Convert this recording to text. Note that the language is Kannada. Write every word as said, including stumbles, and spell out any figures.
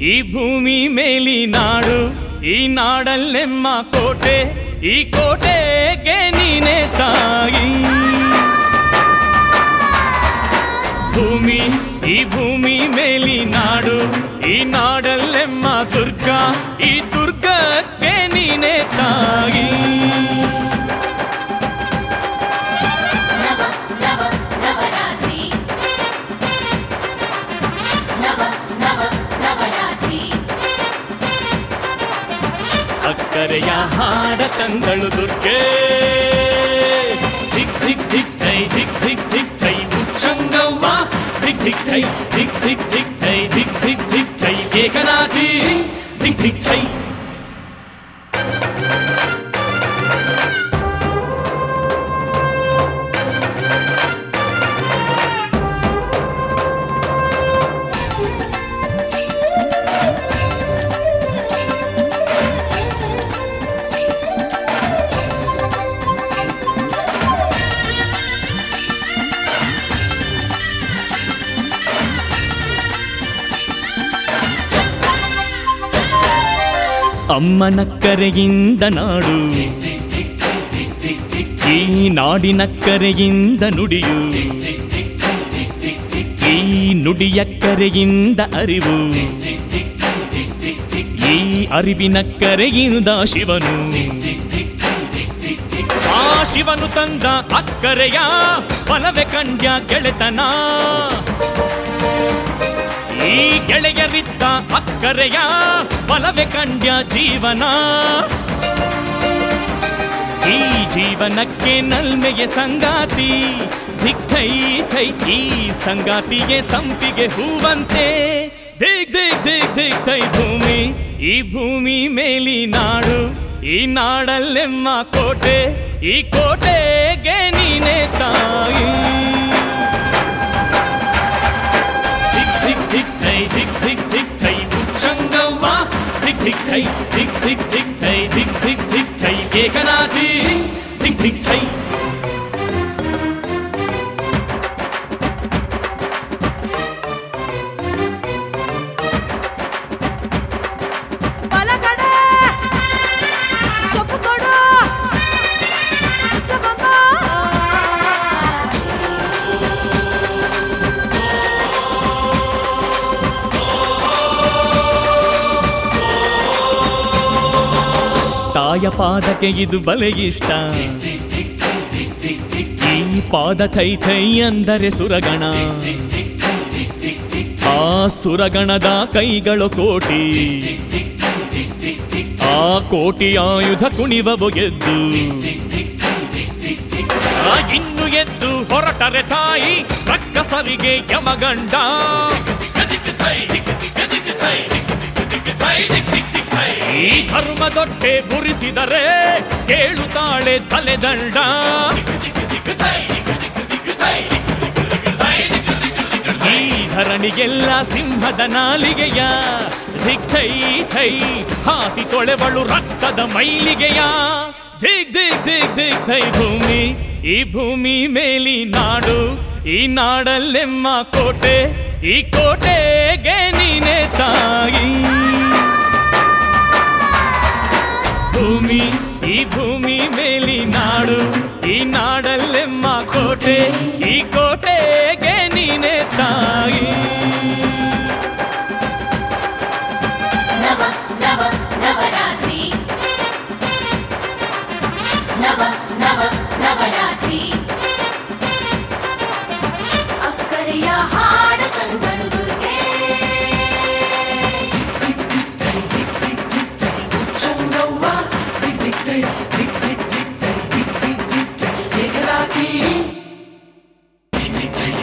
ಈ ಭೂಮಿ ಮೇಲಿ ನಾಡು, ಈ ನಾಡಲ್ಲೆಮ್ಮ ಕೋಟೆ, ಈ ಕೋಟೆಗೆ ನೀನೆ ತಾಯಿ. ಭೂಮಿ ಈ ಭೂಮಿ ಮೇಲಿ ನಾಡು, ಈ ನಾಡಲ್ಲೆಮ್ಮ ದುರ್ಗ, ಈ ದುರ್ಗಕ್ಕೆ ನೀನೆ ತಾಯಿ. ಅಕ್ಕರೆಯ ಹಾಡ ತಂದಳು ದುರ್ಗೆ, ಧಿಕ್ ಧಿಕ್ ಧಿಕ್ ಥೈ, ಧಿಕ್ ಧಿಕ್ ಧಿಕ್ ಥೈ ಉಚ್ಚಂಗವ್ವ, ಧಿಕ್ ಧಿಕ್ ಥೈ, ಧಿಕ್ ಧಿಕ್ ಧಿಕ್ ಥೈ, ಧಿಕ್ ಧಿಕ್ ಧಿಕ್ ಥೈ ಏಕನಾಥಿ, ಧಿಕ್ ಧಿಕ್ ಥೈ. ಅಮ್ಮನಕ್ಕರೆಯಿಂದ ನಾಡು, ಈ ನಾಡಿನಕ್ಕರೆಯಿಂದ ನುಡಿಯು, ಈ ನುಡಿಯಕ್ಕರೆಯಿಂದ ಅರಿವು, ಈ ಅರಿವಿನಕ್ಕರೆಯಿಂದ ಶಿವನು. ಆ ಶಿವನು ತಂದ ಅಕ್ಕರೆಯ ಬಲವೆ ಕಂಡ್ಯ ಗೆಳೆತನ, ಈ ಗೆಳೆಯರಿದ್ದ ಅಕ್ಕರೆಯ ಬಲವೆ ಕಂಡ್ಯ ಜೀವನ. ಈ ಜೀವನಕ್ಕೆ ನಲ್ಮೆಗೆ ಸಂಗಾತಿ, ಧಿಕ್ ಥೈ ಥೈ ಈ ಸಂಗಾತಿಗೆ ಸಂಪಿಗೆ ಹೂವಂತೆ, ದಿಗ್ ದಿಗ್ ದಿಗ್ ದಿಗ್ ಥೈ ಭೂಮಿ ಈ ಭೂಮಿ ಮೇಲಿ ನಾಡು, ಈ ನಾಡಲ್ಲೆಮ್ಮ ಕೋಟೆ, ಈ ಕೋಟೆಗೆ ನೀನೆ ತಾಯಿ. ಧಿಕ್ ಥೈ ಧಿಕ್ ಧಿಕ್ ಧಿಕ್ ಥೈ ಉಚ್ಚಂಗವ್ವ, ಧಿಕ್ ಧಿಕ್ ಥೈ, ಧಿಕ್ ಧಿಕ್ ಧಿಕ್ ಥೈ, ಧಿಕ್ ಧಿಕ್ ಧಿಕ್ ಥೈ ಏಕನಾಥಿ, ಧಿಕ್ ಧಿಕ್ ಥೈ. ತಾಯ ಪಾದಕ್ಕೆ ಇದು ಬಲೆ ಇಷ್ಟ, ಈ ಪಾದ ಥೈ ಥೈ ಅಂದರೆ ಸುರಗಣ, ಆ ಸುರಗಣದ ಕೈಗಳು ಕೋಟಿ, ಆ ಕೋಟಿ ಆಯುಧ ಕುಣಿವವು ಎದ್ದು, ಇನ್ನು ಎದ್ದು ಹೊರಟರೆ ತಾಯಿ ರಕ್ಕಸರಿಗೆ ಯಮಗಂಡ. ಈ ಧರ್ಮದೊಟ್ಟೆ ಬುರಿಸಿದರೆ ಕೇಳುತ್ತಾಳೆ ತಲೆದಂಡ. ಈ ಧರಣಿಗೆಲ್ಲ ಸಿಂಹದ ನಾಲಿಗೆಯ, ಧಿಕ್ ಥೈ ಥೈ ಹಾಸಿ ತೊಳೆವಳು ರಕ್ತದ ಮೈಲಿಗೆಯ, ಧಿಕ್ ದಿಕ್ ದಿಕ್ ದಿಕ್ ಥೈ ಭೂಮಿ ಈ ಭೂಮಿ ಮೇಲಿ ನಾಡು, ಈ ನಾಡಲ್ಲೆಮ್ಮ ಕೋಟೆ, ಈ ಕೋಟೆಗೆ ನೀನೆ ತಾಯಿ. ಭೂಮಿ ಈ ಭೂಮಿ ಮೇಲಿ ನಾಡು, ಈ ನಾಡಲ್ಲೆಮ್ಮ ಕೋಟೆ, ಈ ಕೋಟೆಗೆ ನೀನೆ ತಾಯಿ. ನವ ನವ ನವರಾತ್ರಿ, ನವ ನವ ನವರಾತ್ರಿ, ಅಕ್ಕರೆಯ ಹಾಡ ತಂದಳು ದುರ್ಗೆ, ಧಿಕ್ ಧಿಕ್ ಥೈ